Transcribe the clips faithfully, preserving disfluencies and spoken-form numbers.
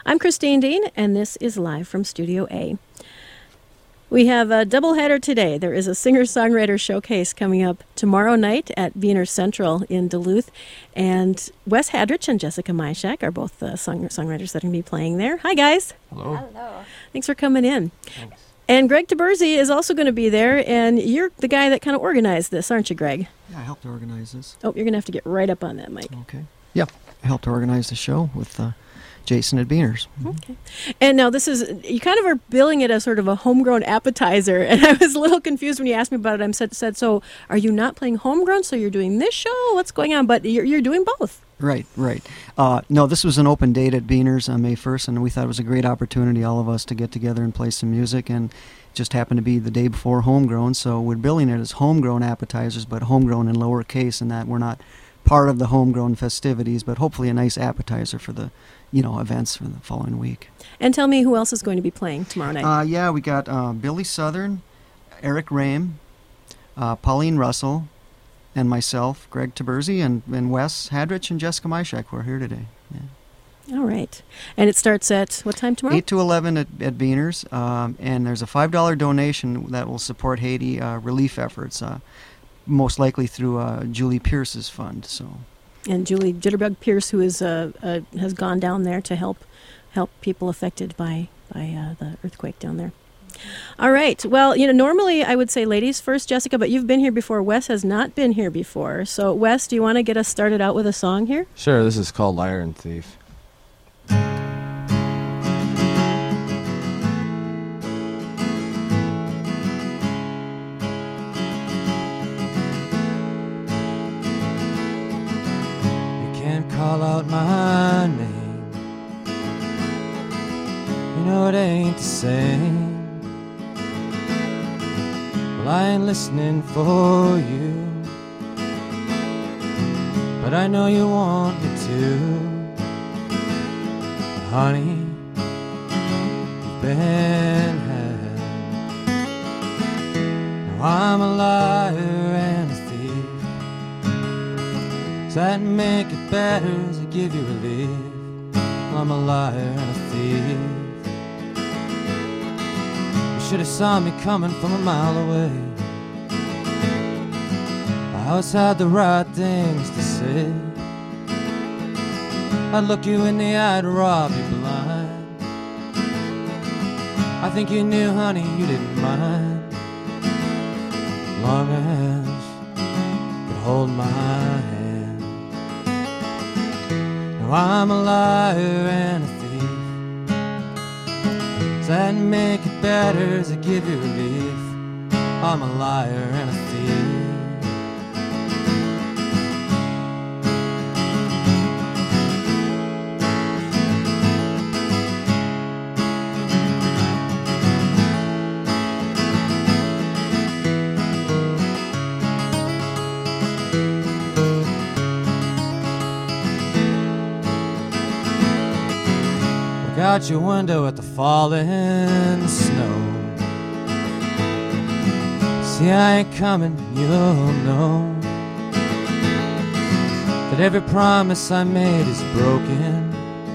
I'm Christine Dean, and this is Live from Studio A. We have a doubleheader today. There is a singer-songwriter showcase coming up tomorrow night at Wiener Central in Duluth. And Wes Hadrich and Jessica Myshak are both the song- songwriters that are going to be playing there. Hi, guys. Hello. Hello. Thanks for coming in. Thanks. And Greg Taberzi is also going to be there, and you're the guy that kind of organized this, aren't you, Greg? Yeah, I helped organize this. Oh, you're going to have to get right up on that, Mike. Okay. Yeah, I helped organize the show with uh, Jason at Beaners. Okay. And now this is, you kind of are billing it as sort of a homegrown appetizer, and I was a little confused when you asked me about it. I said, said so are you not playing homegrown, so you're doing this show? What's going on? But you're, you're doing both. Right, right. Uh, no, this was an open date at Beaners on May first, and we thought it was a great opportunity, all of us, to get together and play some music, and it just happened to be the day before homegrown, so we're billing it as homegrown appetizers, but homegrown in lowercase, and that we're not part of the homegrown festivities, but hopefully a nice appetizer for the, you know, events for the following week. And tell me who else is going to be playing tomorrow night. Uh, yeah, we got uh, Billy Southern, Eric Rame, uh, Pauline Russell, and myself, Greg Taberzi, and, and Wes Hadrich and Jessica Myshak who are here today. Yeah. All right. And it starts at what time tomorrow? eight to eleven at, at Beaners, um, and there's a five dollar donation that will support Haiti uh, relief efforts, uh, most likely through uh, Julie Pierce's fund. So. And Julie Jitterbug Pierce, who is uh, uh, has gone down there to help help people affected by by uh, the earthquake down there. All right. Well, you know, normally I would say ladies first, Jessica, but you've been here before. Wes has not been here before. So, Wes, do you want to get us started out with a song here? Sure, this is called Liar and Thief. You can't call out my name. You know it ain't the same. Well, I ain't listening for you, but I know you want me to. Honey, you've been had. Now I'm a liar and a thief. Does that make it better? Does it give you relief? Well, I'm a liar and a thief. Should have saw me coming from a mile away. I always had the right things to say. I'd look you in the eye to rob you blind. I think you knew, honey, you didn't mind, long as you could hold my hand. Now I'm a liar and a thief. Does that make it better? Does it give you relief? I'm a liar and a thief. Out your window at the falling snow. See, I ain't coming, you'll know that every promise I made is broken.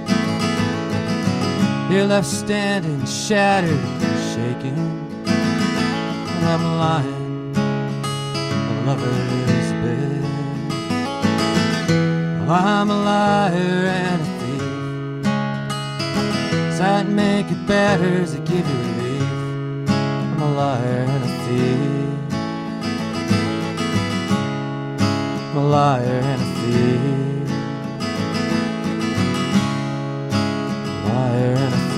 You're left standing, shattered and shaken, and I'm lying on a lover's bed. Well, I'm a liar and a does that make it better? Does it give you relief? I'm a liar and a thief. I'm a liar and a thief. A liar and a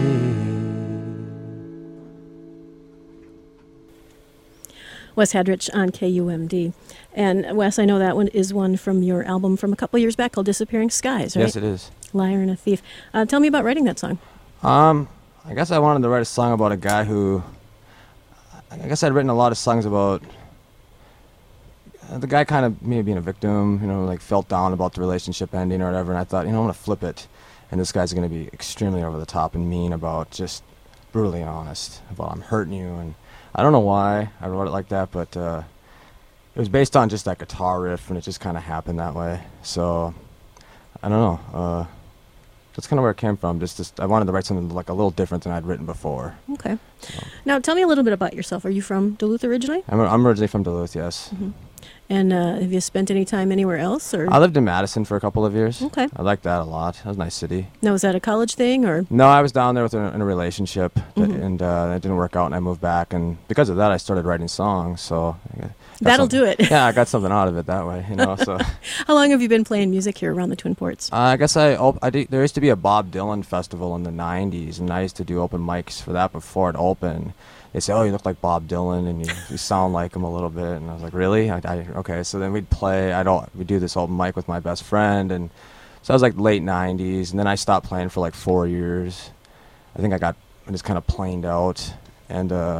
thief. Wes Hadrich on K U M D. And Wes, I know that one is one from your album from a couple of years back called Disappearing Skies, right? Yes, it is. Liar and a Thief. Uh, tell me about writing that song. Um, I guess I wanted to write a song about a guy who, I guess I'd written a lot of songs about uh, the guy kind of maybe being a victim, you know, like felt down about the relationship ending or whatever, and I thought, you know, I'm going to flip it, and this guy's going to be extremely over the top and mean about just brutally honest about I'm hurting you, and I don't know why I wrote it like that, but uh, it was based on just that guitar riff, and it just kind of happened that way, so I don't know. Uh, that's kind of where it came from. Just, just I wanted to write something like a little different than I'd written before. Okay. So. Now, tell me a little bit about yourself. Are you from Duluth originally? I'm, I'm originally from Duluth, yes. Mm-hmm. And uh, have you spent any time anywhere else? Or I lived in Madison for a couple of years. Okay. I liked that a lot. That was a nice city. Now, was that a college thing or? No, I was down there with a, in a relationship, that, Mhm. and uh, it didn't work out, and I moved back, and because of that, I started writing songs. So I got That'll some- do it. Yeah, I got something out of it that way, you know. So How long have you been playing music here around the Twin Ports? uh, I guess I, op- I did, there used to be a Bob Dylan festival in the nineties, and I used to do open mics for that before it opened. They say, "Oh, you look like Bob Dylan, and you, you sound like him a little bit." And I was like, "Really?" I, I, okay. So then we'd play. I don't. We do this open mic with my best friend, and so I was like late nineties, and then I stopped playing for like four years. I think I got I just kind of planed out, and uh,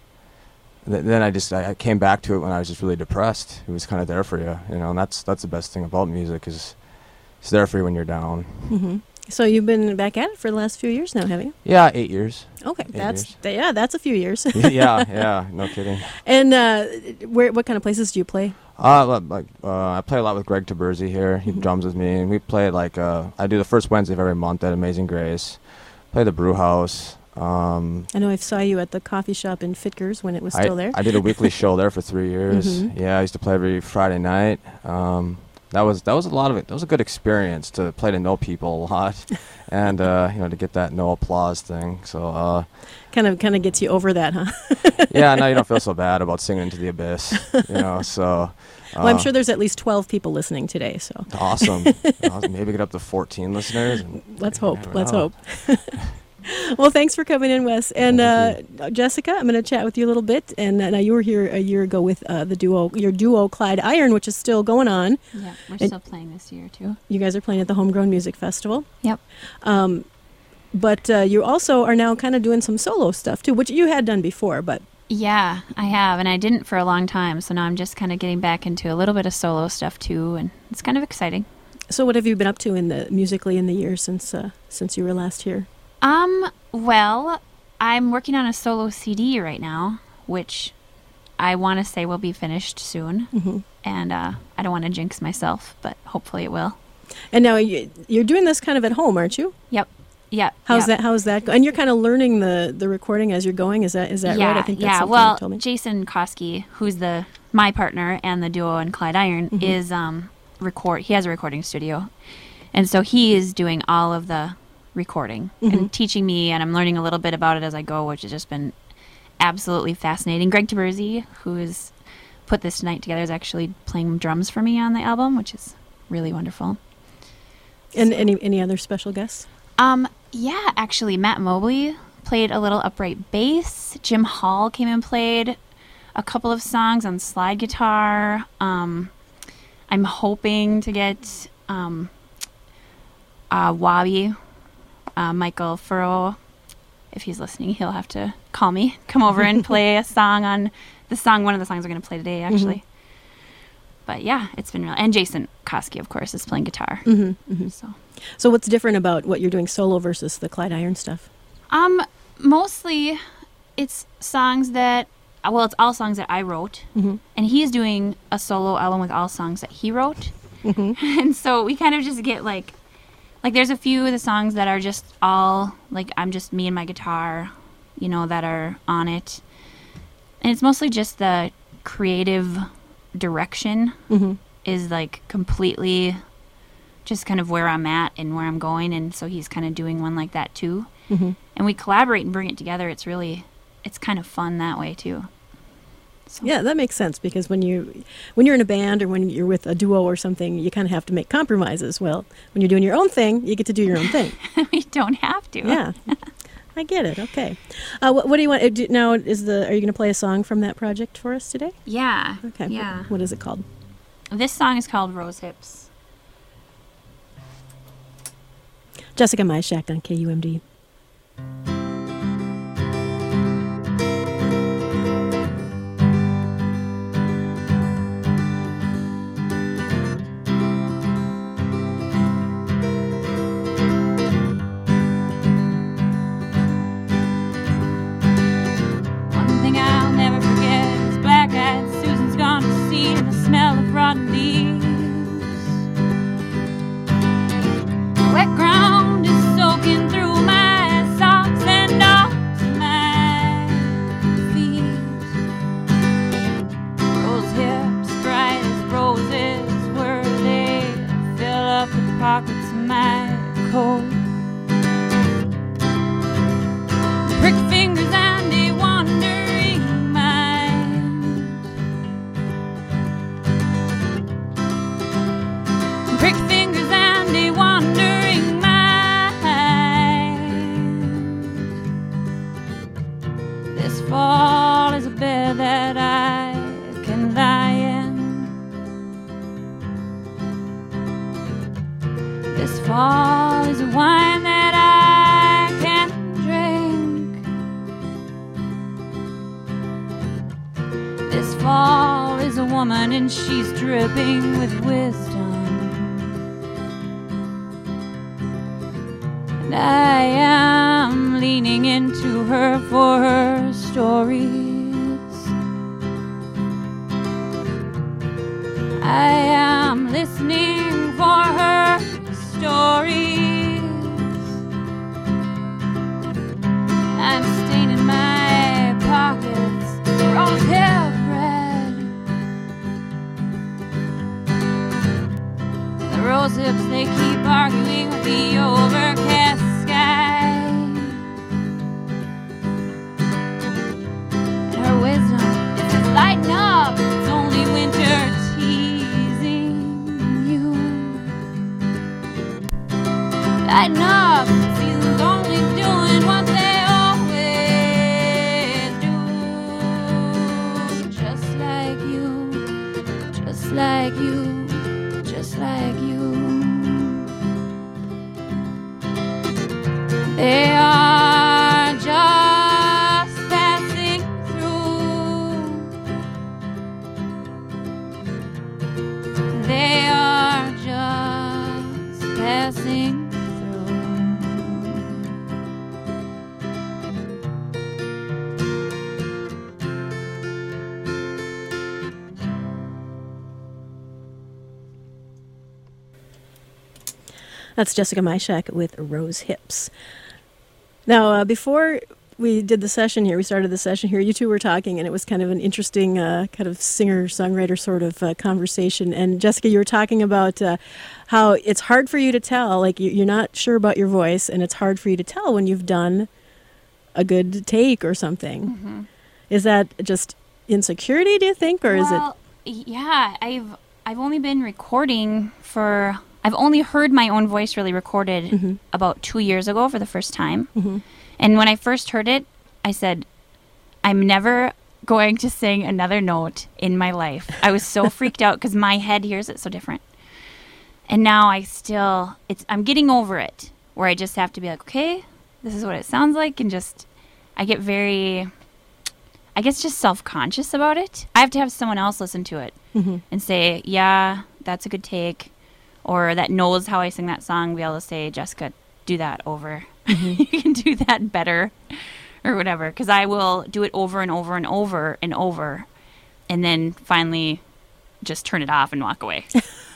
th- then I just I, I came back to it when I was just really depressed. It was kind of there for you, you know, and that's that's the best thing about music is it's there for you when you're down. Mm-hmm. So you've been back at it for the last few years now, have you? Yeah, eight years. Okay, Eight that's years. th- yeah, that's a few years. yeah, yeah, no kidding. And uh, where, what kind of places do you play? Uh, li- like uh, I play a lot with Greg Taberzi here. He Mhm. drums with me, and we play like uh, I do the first Wednesday of every month at Amazing Grace. Play the Brew House. Um, I know I saw you at the coffee shop in Fitkers when it was I, still there. I did a weekly show there for three years. Mhm. Yeah, I used to play every Friday night. Um, that was that was a lot of it. That was a good experience to play to know people a lot, and uh, you know to get that no applause thing. So uh, Kind of kind of gets you over that, huh? yeah, now you don't feel so bad about singing into the abyss. You know, so. Well, I'm uh, sure there's at least twelve people listening today, so Awesome. Awesome. Maybe get up to fourteen listeners. And let's you hope. never Let's know. hope. Well, thanks for coming in, Wes. And uh, Thank Jessica, I'm going to chat with you a little bit. And uh, now you were here a year ago with uh, the duo, your duo Clyde Iron, which is still going on. Yeah, we're And- still playing this year too. You guys are playing at the Homegrown Music Festival. Yep. Um, but uh, you also are now kind of doing some solo stuff too, which you had done before. But Yeah, I have, and I didn't for a long time. So now I'm just kind of getting back into a little bit of solo stuff too, and it's kind of exciting. so, what have you been up to in the musically in the years since uh, since you were last here? Um, well, I'm working on a solo C D right now, which I want to say will be finished soon. Mm-hmm. And uh, I don't want to jinx myself, but hopefully it will. And now you, you're doing this kind of at home, aren't you? Yep. Yeah. How's yeah. that? How's that? Go- and you're kind of learning the, the recording as you're going. Is that is that yeah, right? I think that's yeah. something Well, you told me. Jason Koski, who's the my partner and the duo in Clyde Iron, Mhm. is um record. He has a recording studio, and so he is doing all of the recording Mhm. and teaching me, and I'm learning a little bit about it as I go, which has just been absolutely fascinating. Greg Taberzi, who has put this tonight together, is actually playing drums for me on the album, which is really wonderful. And So- any any other special guests? Um, yeah, actually, Matt Mobley played a little upright bass. Jim Hall came and played a couple of songs on slide guitar. Um, I'm hoping to get um, uh, Wabi, uh, Michael Furrow, if he's listening, he'll have to call me, come over and play a song on the song. One of the songs we're going to play today, actually. But yeah, it's been real. And Jason Koski, of course, is playing guitar. Mm-hmm, mm-hmm. So. So what's different about what you're doing solo versus the Clyde Iron stuff? Um, mostly it's songs that, well, it's all songs that I wrote, Mm-hmm. and he's doing a solo album with all songs that he wrote. Mm-hmm. And so we kind of just get like, like there's a few of the songs that are just all, like, I'm just me and my guitar, you know, that are on it. And it's mostly just the creative direction Mm-hmm. is like completely just kind of where I'm at and where I'm going. And so he's kind of doing one like that too. Mm-hmm. And we collaborate and bring it together. It's really, it's kind of fun that way too. So. Yeah, that makes sense because when you when you're in a band or when you're with a duo or something, you kind of have to make compromises. Well, when you're doing your own thing, you get to do your own thing. We don't have to. Yeah, I get it. Okay, uh, what, what do you want uh, do, now? Is the are you going to play a song from that project for us today? Yeah. Okay. Yeah. What is it called? This song is called Rose Hips. Jessica Myshak on K U M D. One thing I'll never forget is black-eyed Susan's gone to seed and the smell of rotten leaves. Wet ground is woman and she's dripping with wisdom. And I am leaning into her for her stories. I am listening for her stories. I'm staining my pockets rose-hip red. The rose hips, they keep arguing with the overcast sky. And her wisdom, it says lighten up, it's only winter teasing you. Lighten up, seasons only doing what they always do. Just like you, just like you, just like you. They are just passing through. They are just passing through. That's Jessica Myshak with Rose Hips. Now, uh, before we did the session here, we started the session here, you two were talking, and it was kind of an interesting uh, kind of singer-songwriter sort of uh, conversation. And Jessica, you were talking about uh, how it's hard for you to tell, like you, you're not sure about your voice, and it's hard for you to tell when you've done a good take or something. Mm-hmm. Is that just insecurity, do you think, or well, is it? Yeah, I've I've only been recording for. I've only heard my own voice really recorded Mm-hmm. about two years ago for the first time. Mm-hmm. And when I first heard it, I said, I'm never going to sing another note in my life. I was so freaked out because my head hears it so different. And now I still, it's I'm getting over it, where I just have to be like, okay, this is what it sounds like. And just, I get very, I guess just self-conscious about it. I have to have someone else listen to it Mm-hmm. and say, yeah, that's a good take. Or that knows how I sing that song, be able to say, Jessica, do that over. Mm-hmm. You can do that better or whatever. Because I will do it over and over and over and over. And then finally just turn it off and walk away.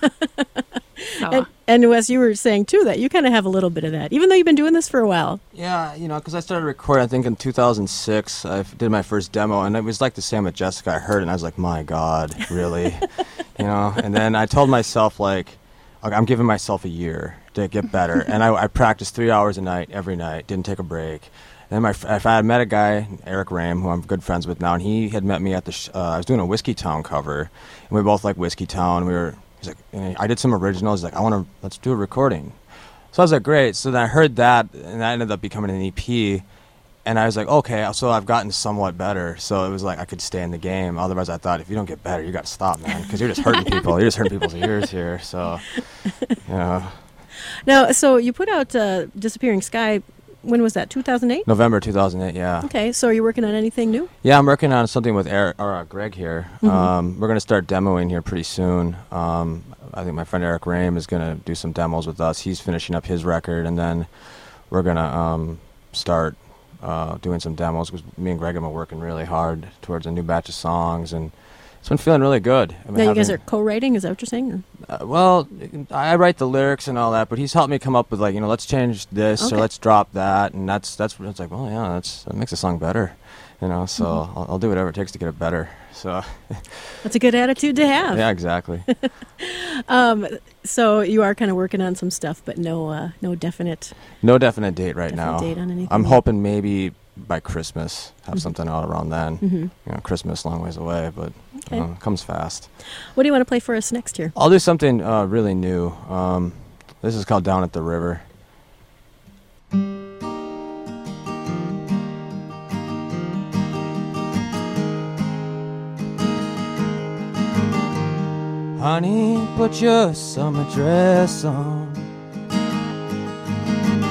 So. And, and Wes, you were saying, too, that you kind of have a little bit of that, even though you've been doing this for a while. Yeah, you know, because I started recording, I think, in two thousand six. I f- did my first demo, and it was like the same with Jessica. I heard it, and I was like, my God, really? You know? And then I told myself, like, okay, I'm giving myself a year to get better. And I, I practiced three hours a night, every night, didn't take a break. And then my, fr- if I had met a guy, Eric Ram, who I'm good friends with now, and he had met me at the, sh- uh, I was doing a Whiskey Town cover, and we both like Whiskey Town. We were, he's like, and I did some originals. He's like, I want to, let's do a recording. So I was like, great. So then I heard that, and that ended up becoming an E P. And I was like, okay, so I've gotten somewhat better. So it was like I could stay in the game. Otherwise, I thought, if you don't get better, you got to stop, man, because you're just hurting people. You're just hurting people's ears here. So, you know. Now, so you put out uh, Disappearing Sky. When was that? two thousand eight? November two thousand eight, yeah. Okay, so are you working on anything new? Yeah, I'm working on something with Eric, or uh, Greg here. Mhm. Um, we're going to start demoing here pretty soon. Um, I think my friend Eric Rame is going to do some demos with us. He's finishing up his record, and then we're going to um, start uh, doing some demos, because me and Greg have been working really hard towards a new batch of songs, and it's been feeling really good. I've been Now you guys having- are co-writing, is that what you're saying? Or? Uh, well, I write the lyrics and all that, but he's helped me come up with, like, you know, let's change this Okay. or let's drop that, and that's that's it's like, well, yeah, that's that makes the song better, you know. So Mm-hmm. I'll, I'll do whatever it takes to get it better. So That's a good attitude to have. yeah, exactly. Um, so you are kind of working on some stuff, but no, uh, no definite, No definite date right definite now. date on anything. I'm hoping maybe by Christmas have Mhm. something out around then. hmm You know, Christmas long ways away, but Okay. you know, it comes fast. What do you want to play for us next year? I'll do something uh, really new. Um, this is called Down at the River. Honey, put your summer dress on.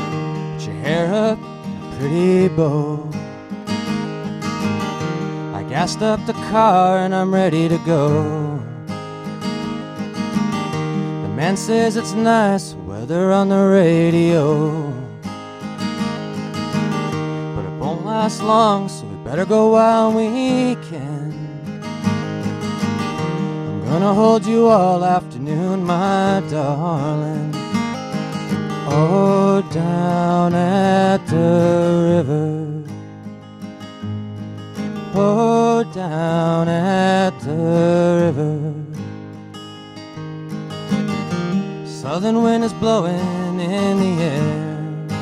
Put your hair up in a pretty bow. I gassed up the car and I'm ready to go. The man says it's nice weather on the radio, but it won't last long, so we better go while we can. I'm gonna hold you all afternoon, my darling. Oh, down at the river. Oh, down at the river. Southern wind is blowing in the air.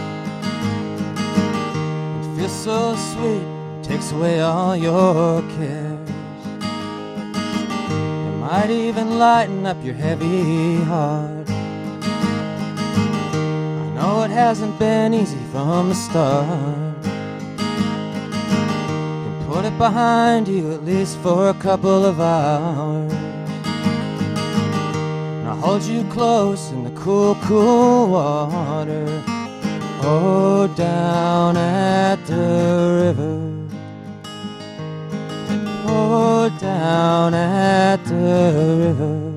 It feels so sweet, takes away all your cares. It might even lighten up your heavy heart. I know it hasn't been easy from the start. Put it behind you at least for a couple of hours. And I'll hold you close in the cool, cool water. Oh, down at the river. Oh, down at the river.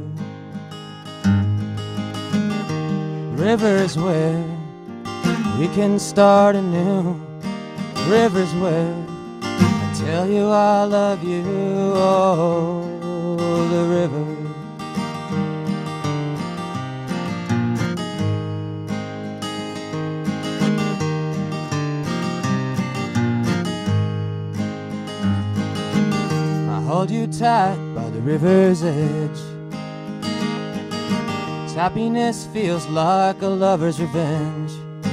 River's where we can start anew. River's where tell you I love you, oh, the river. I hold you tight by the river's edge. Its happiness feels like a lover's revenge.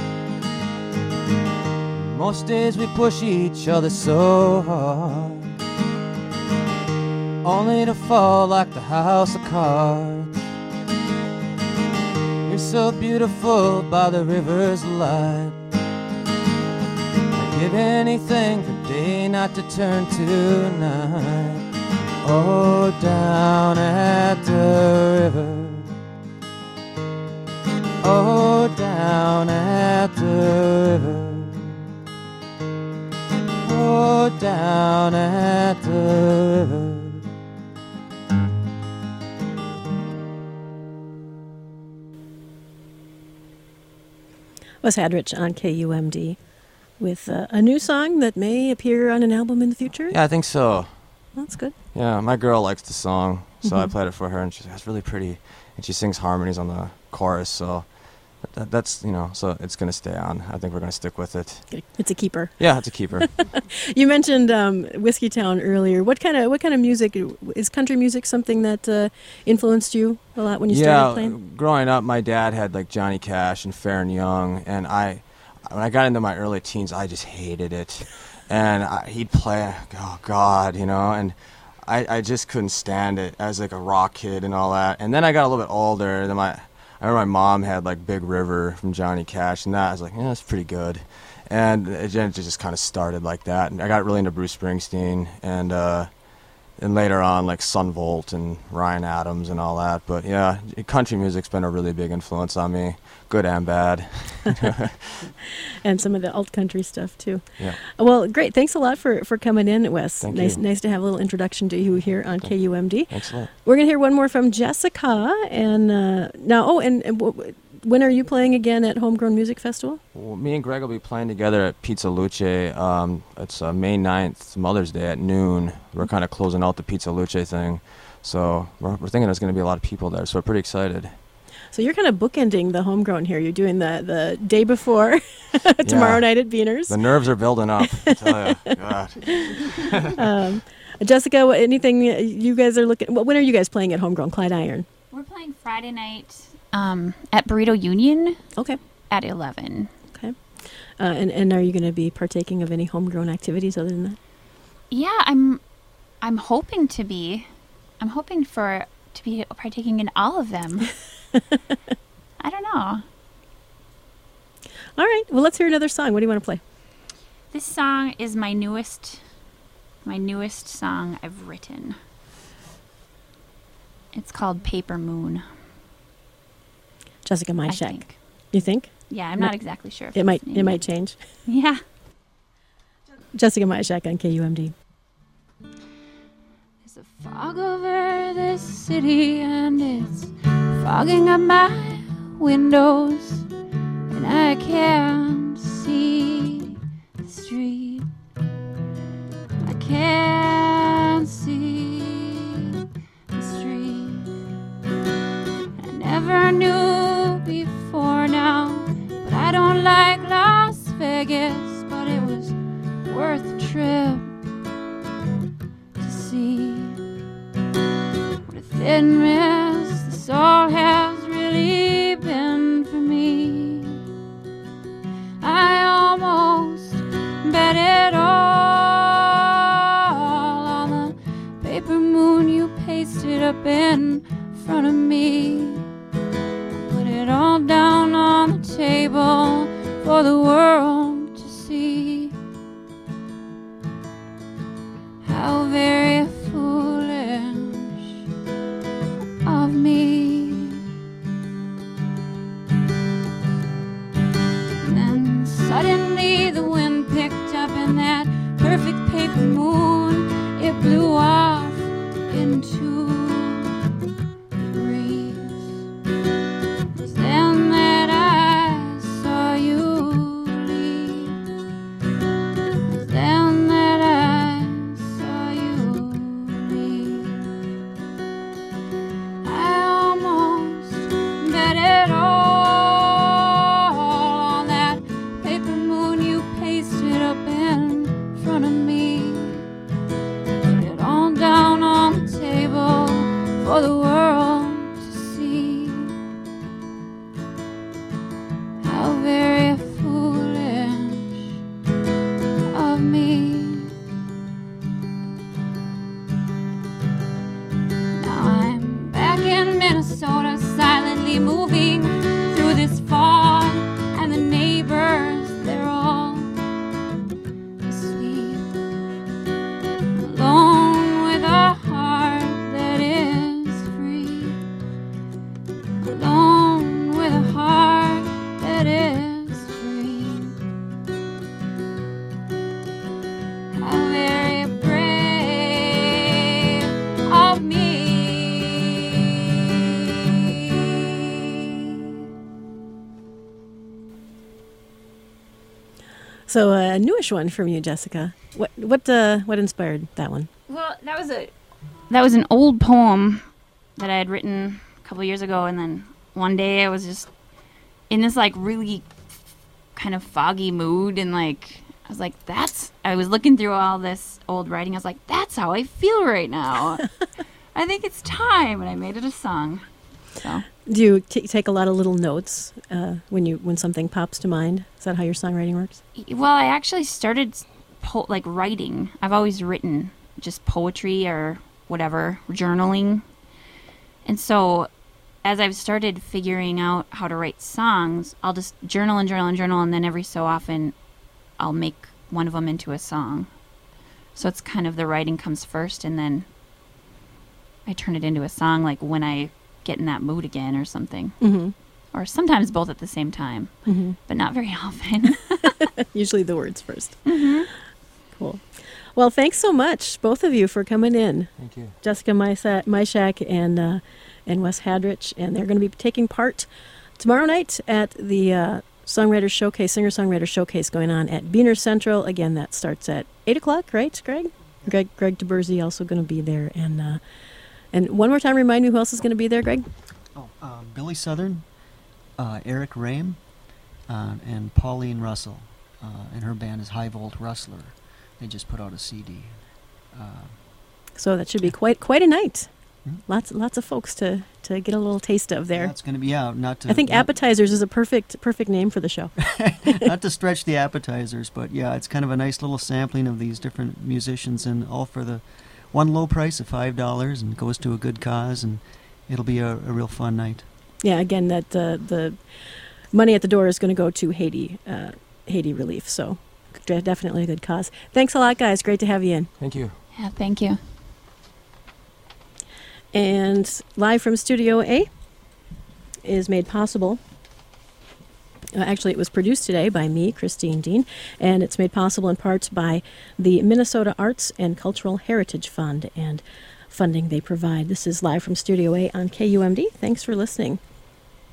Most days we push each other so hard, only to fall like the house of cards. You're so beautiful by the river's light. I'd give anything for day not to turn to night. Oh, down at the river. Oh, down at the river. Oh, down at the river. Wes Hadrich on K U M D with uh, a new song that may appear on an album in the future. Yeah, I think so. That's good. Yeah, my girl likes the song, so Mhm. I played it for her, and she's like, it's really pretty. And she sings harmonies on the chorus, so that, that's, you know, so it's going to stay on. I think we're going to stick with it. It's a keeper. Yeah, it's a keeper. You mentioned um, Whiskey Town earlier. What kind of what kind of music is country music? Something that uh, influenced you a lot when you yeah, started playing? Growing up, my dad had like Johnny Cash and Fair and Young, and I, when I got into my early teens, I just hated it. And I, he'd play, oh God, you know, and I, I just couldn't stand it as like a rock kid and all that. And then I got a little bit older, then my I remember my mom had like Big River from Johnny Cash, and that I was like, yeah, that's pretty good. And it just kind of started like that. And I got really into Bruce Springsteen, and uh, and later on like Sun Volt and Ryan Adams and all that. But yeah, country music's been a really big influence on me, good and bad. And some of the alt country stuff too. Yeah. Well, great. Thanks a lot for, for coming in, Wes. Thank nice, you. nice to have a little introduction to you here on K U M D. Thanks a lot. We're gonna hear one more from Jessica, and uh, now. Oh, and, and w- when are you playing again at Homegrown Music Festival? Well, me and Greg will be playing together at Pizza Luce. Um, it's uh, May ninth, Mother's Day at noon. We're kind of closing out the Pizza Luce thing. So we're, we're thinking there's going to be a lot of people there, so we're pretty excited. So you're kind of bookending the Homegrown here. You're doing the, the day before tomorrow Yeah. night at Beaners. The nerves are building up, I tell you. God. um, Jessica, what, anything you guys are looking... When are you guys playing at Homegrown? Clyde Iron? We're playing Friday night um, at Burrito Union Okay. at eleven. Okay. Uh, and, and are you going to be partaking of any homegrown activities other than that? Yeah, I'm I'm hoping to be. I'm hoping for to be partaking in all of them. I don't know. All right. Well, let's hear another song. What do you want to play? This song is my newest my newest song I've written. It's called Paper Moon. Jessica I Myshak. think. You think? Yeah, I'm No. not exactly sure. If It might it's the it name might yet. change. Yeah. Jessica Myshak on K U M D. Fog over this city and it's fogging up my windows, and I can't see the street. I can't see the street. I never knew before now, but I don't like Las Vegas, but it was worth the trip to see what a thin mist this all has really been for me. I almost bet it all on the paper moon you pasted up in front of me. Put it all down on the table for the world to see. How very foolish of me. And then suddenly the wind picked up and that perfect paper moon, it blew off into the breeze. It was then that I saw you leave. It was then that I saw you leave. I almost bet it all on that paper moon you pasted up in front of me. Put it all down on the table for the world to see. How very foolish of me. Now I'm back in Minnesota, silently moving through this fog, and the neighbors, they're all asleep. Alone with a heart that is free. Alone with a heart that is free. How very brave of me. So uh, a newish one from you, Jessica. What what uh, what inspired that one? Well, that was a that was an old poem that I had written a couple years ago, and then one day I was just in this like really kind of foggy mood, and like I was like, "That's." I was looking through all this old writing. I was like, "That's how I feel right now. I think it's time," and I made it a song. So Do you t- take a lot of little notes uh, when you when something pops to mind? Is that how your songwriting works? well, I actually started po- like writing. I've always written just poetry or whatever, journaling. And so as I've started figuring out how to write songs, I'll just journal and journal and journal, and then every so often I'll make one of them into a song. So it's kind of the writing comes first, and then I turn it into a song like when I get in that mood again or something. Mm-hmm. Or sometimes both at the same time, Mm-hmm. but not very often. Usually the words first. Mm-hmm. Cool. Well, thanks so much, both of you, for coming in. Thank you. Jessica Myshak and uh, and Wes Hadrich, and they're going to be taking part tomorrow night at the uh, Songwriter Showcase, Singer-Songwriter Showcase going on at Beaner Central. Again, that starts at eight o'clock, right, Greg? Greg Greg DeBersey also going to be there. And uh, and one more time, remind me who else is going to be there, Greg? Oh, uh, Billy Southern, uh, Eric Rame, uh, and Pauline Russell. Uh, and her band is High Volt Rustler. They just put out a C D. Uh, So that should be quite quite a night. Mhm. Lots lots of folks to, to get a little taste of there. That's going to be, yeah, not to... I think not, appetizers is a perfect perfect name for the show. not to stretch the appetizers, but yeah, it's kind of a nice little sampling of these different musicians, and all for the one low price of five dollars, and goes to a good cause, and it'll be a, a real fun night. Yeah, again, that uh, the money at the door is going to go to Haiti uh, Haiti relief. So de- definitely a good cause. Thanks a lot, guys. Great to have you in. Thank you. Yeah, thank you. And live from Studio A is made possible. Uh, actually, it was produced today by me, Christine Dean, and it's made possible in part by the Minnesota Arts and Cultural Heritage Fund. And funding they provide. This is live from Studio A on K U M D. Thanks for listening.